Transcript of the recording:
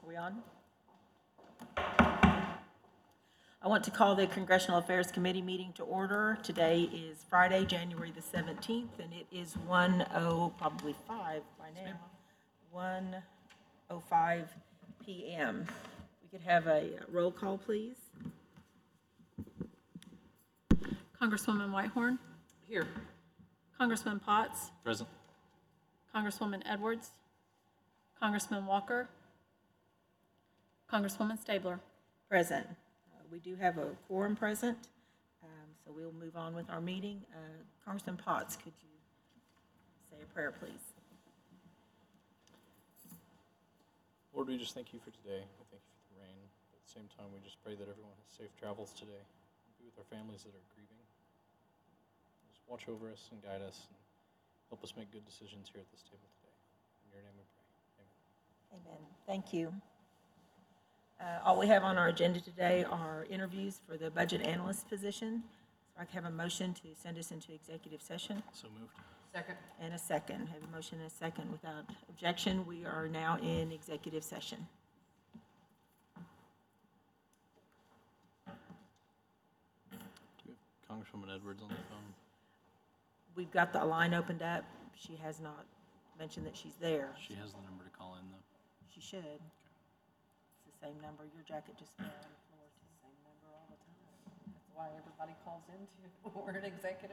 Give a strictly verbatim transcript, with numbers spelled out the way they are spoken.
Are we on? I want to call the Congressional Affairs Committee meeting to order. Today is Friday, January the seventeenth, and it is one oh, probably five by now, one oh five p m We could have a roll call, please. Congresswoman Whitehorn, Here. Congressman Potts, Present. Congresswoman Edwards, Congressman Walker, Congresswoman Stabler. Present. Uh, We do have a quorum present, um, so we'll move on with our meeting. Uh, Congressman Potts, could you say a prayer, please? Lord, we just thank you for today. We thank you for the rain. At the same time, we just pray that everyone has safe travels today. Be with our families that are grieving. Just watch over us and guide us and help us make good decisions here at this table today. In your name we pray. Amen. Amen. Thank you. Uh, All we have on our agenda today are interviews for the budget analyst position. So I can have a motion to send us into executive session. So moved. Second. And a second. Have a motion and a second. Without objection, we are now in executive session. Do we have Congresswoman Edwards on the phone? We've got the line opened up. She has not mentioned that she's there. She has the number to call in, though. She should. It's the same number. Your jacket just fell on the floor. Same number all the time. That's why everybody calls into, we're an executive